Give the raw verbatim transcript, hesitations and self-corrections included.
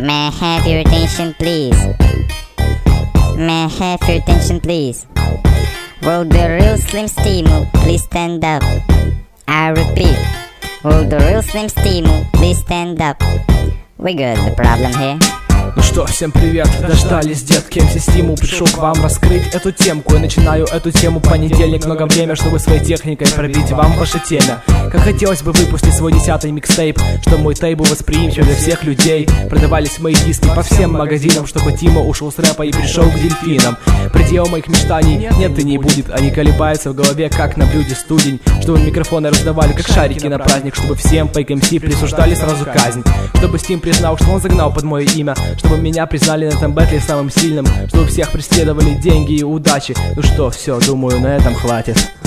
May I have your attention, please? May I have your attention, please? Will the real Slim Stimo please stand up? I repeat, will the real Slim Stimo please stand up? We got the problem here. Ну что, всем привет, дождались, детки, эм си Стимул пришел к вам раскрыть эту темку. Я начинаю эту тему понедельник, много время, чтобы своей техникой пробить вам ваше темя. Как хотелось бы выпустить свой десятый микстейп, чтобы мой тейп был восприимчив для всех людей. Продавались мои диски по всем магазинам, чтобы Тима ушел с рэпа и пришел к дельфинам. Предел моих мечтаний нет и не будет, они колебаются в голове, как на блюде студень. Чтобы микрофоны раздавали, как шарики на праздник, чтобы всем фейк эм си присуждали сразу казнь. Чтобы Стим признал, что он загнал под мое имя, чтобы меня признали на этом бэтле самым сильным, чтобы всех преследовали деньги и удачи. Ну что, все, думаю, на этом хватит.